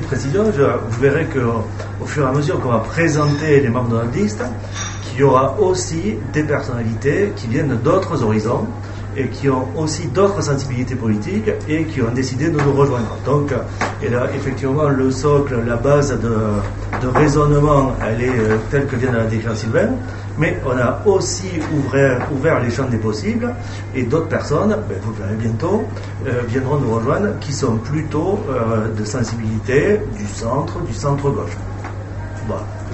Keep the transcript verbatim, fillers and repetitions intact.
précision, je, vous verrez qu'au fur et à mesure qu'on va présenter les membres de notre liste, qu'il y aura aussi des personnalités qui viennent d'autres horizons et qui ont aussi d'autres sensibilités politiques et qui ont décidé de nous rejoindre. Donc, et là, effectivement, le socle, la base de, de raisonnement, elle est euh, telle que vient de la décrire Sylvain, mais on a aussi ouvert, ouvert les champs des possibles, et d'autres personnes, ben, vous le verrez bientôt, euh, viendront nous rejoindre, qui sont plutôt euh, de sensibilité du centre, du centre-gauche. Voilà.